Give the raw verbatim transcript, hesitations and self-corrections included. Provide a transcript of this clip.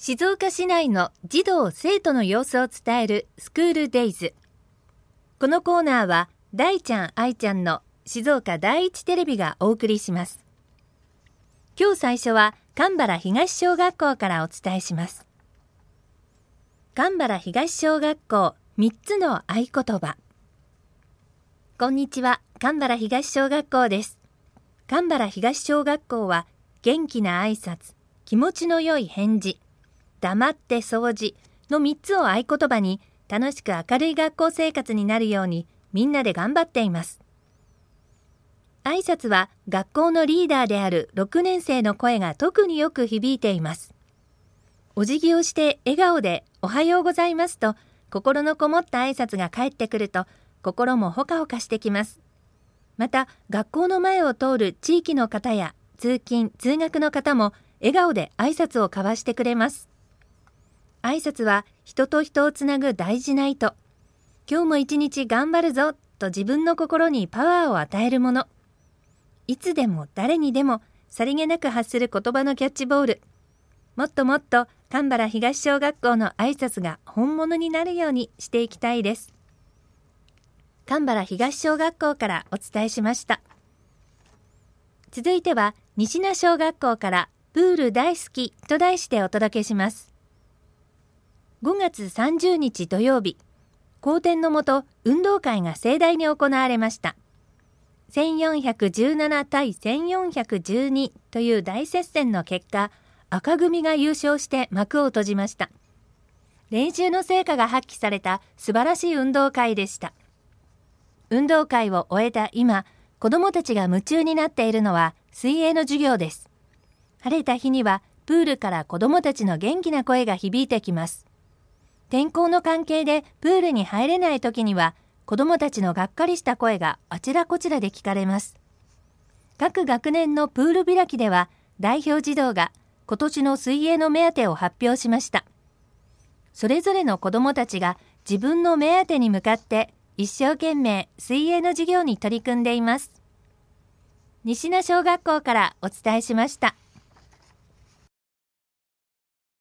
静岡市内の児童生徒の様子を伝えるスクールデイズ。このコーナーは大ちゃん愛ちゃんの静岡第一テレビがお送りします。今日最初は蒲原東小学校からお伝えします。蒲原東小学校みっつの合言葉。こんにちは、蒲原東小学校です。蒲原東小学校は元気な挨拶、気持ちの良い返事、黙って掃除のみっつを合言葉に楽しく明るい学校生活になるようにみんなで頑張っています。挨拶は学校のリーダーであるろくねん生の声が特によく響いています。お辞儀をして笑顔でおはようございますと心のこもった挨拶が返ってくると心もほかほかしてきます。また学校の前を通る地域の方や通勤通学の方も笑顔で挨拶を交わしてくれます。挨拶は人と人をつなぐ大事な糸。今日も一日頑張るぞと自分の心にパワーを与えるもの。いつでも誰にでもさりげなく発する言葉のキャッチボール。もっともっと蒲原東小学校の挨拶が本物になるようにしていきたいです。蒲原東小学校からお伝えしました。続いては西名小学校からプール大好きと題してお届けします。ごがつさんじゅうにち土曜日、好天のもと運動会が盛大に行われました。せんよんひゃくじゅうななたいせんよんひゃくじゅうにという大接戦の結果、赤組が優勝して幕を閉じました。練習の成果が発揮された素晴らしい運動会でした。運動会を終えた今、子どもたちが夢中になっているのは水泳の授業です。晴れた日にはプールから子どもたちの元気な声が響いてきます。天候の関係でプールに入れない時には子どもたちのがっかりした声があちらこちらで聞かれます。各学年のプール開きでは代表児童が今年の水泳の目当てを発表しました。それぞれの子どもたちが自分の目当てに向かって一生懸命水泳の授業に取り組んでいます。西名小学校からお伝えしました。